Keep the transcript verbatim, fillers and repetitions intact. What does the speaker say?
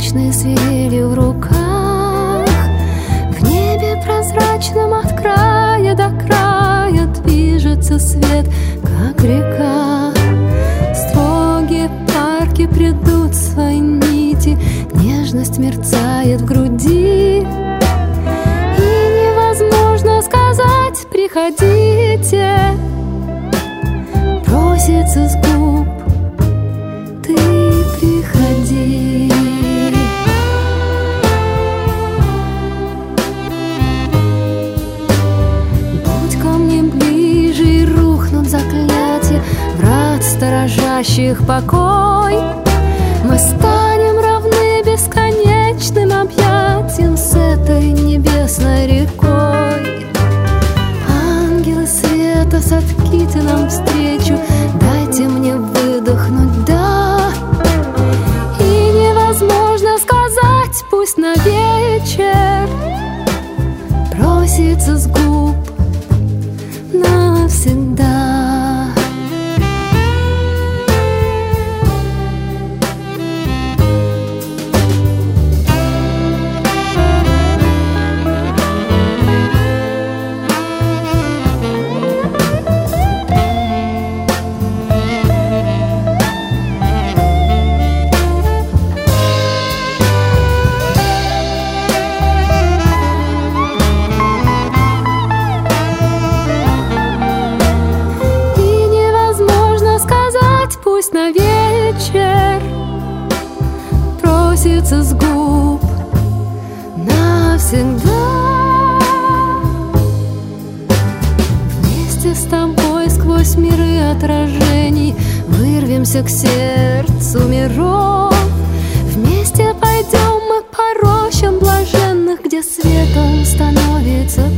вечной свирелью в руках. В небе прозрачном от края до края движется свет, как река. Строгие парки придут свои нити, нежность мерцает в груди. И невозможно сказать «приходите», просится с губ «ты приходи». Будь ко мне ближе, и рухнут заклятия врат, сторожащих покой. Мы станем равны бесконечным объятиям с этой небесной рекой. Ангелы света, сотките нам встречу, дайте мне выдохнуть, да. И невозможно сказать «пусть на вечер», просится с губ навсегда. Пусть на вечер, просится с губ навсегда. Вместе с тобой сквозь миры отражений вырвемся к сердцу миров. Вместе пойдем мы по рощам блаженных, где светом становится